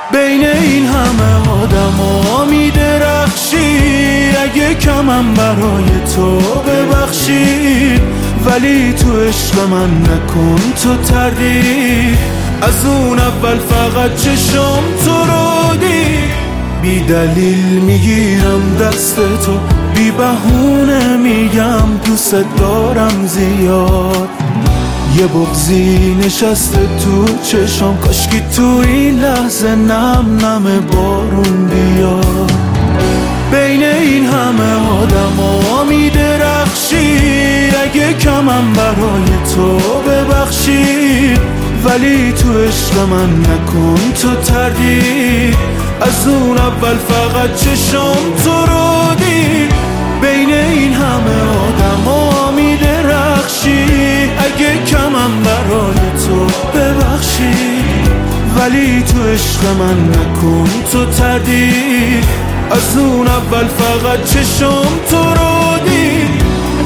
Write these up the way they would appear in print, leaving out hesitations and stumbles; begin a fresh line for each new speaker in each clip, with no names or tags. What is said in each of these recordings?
بین این همه آدما میدرخشی، اگه کمم برای تو ببخشید، ولی تو عشق من نکن تو تردید. از اون اول فقط چشم تو رو دید، بی دلیل میگیرم دست تو، بی بهونه میگم دوست دارم زیاد. یه بغضی نشسته تو چشم، کاشکی تو این لحظه نم نم بارون بیاد. بین این همه آدما میدرخشی، اگه کمم برای تو ببخشید، ولی تو عشق من نکن تو تردید. از اون اول فقط چشم تو رو دید، بین این همه آدما میدرخشی، اگه کمم برای تو ببخشید، ولی تو عشق من نکن تو تردید. از اون اول فقط چشم تو رو دید.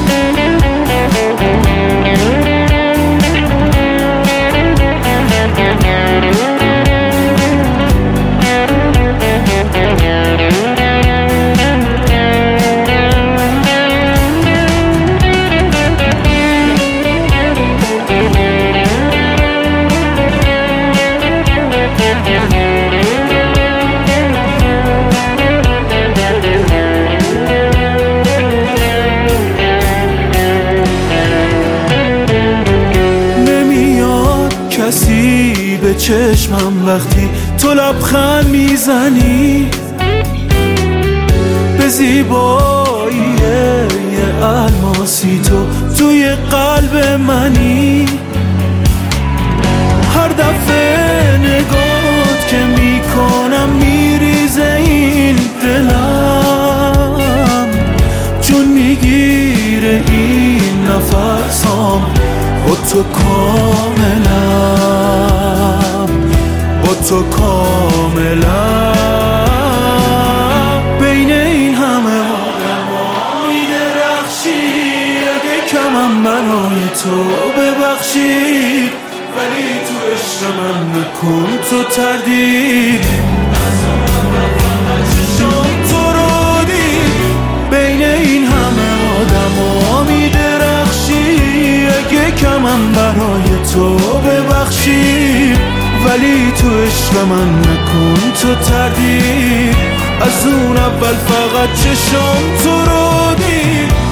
کسی به چشمم وقتی تو لبخند میزنی، به زیبایی یه الماسی تو توی قلب منی. هر دفعه نگات که میکنم میریزه این دلم، چون میگیره این نفسام با تو کاملم، با تو کاملم. بین این همه آدما میدرخشی، اگه کمم برای تو ببخشید، ولی تو عشق من نکن تو تردید. چشم تو رو دید، بین این همه آدما میدرخشی، اگه کمم برای تو ببخشید، ولی تو عشق من نکن تو تردید. از اون اول فقط چشم تو رو دید.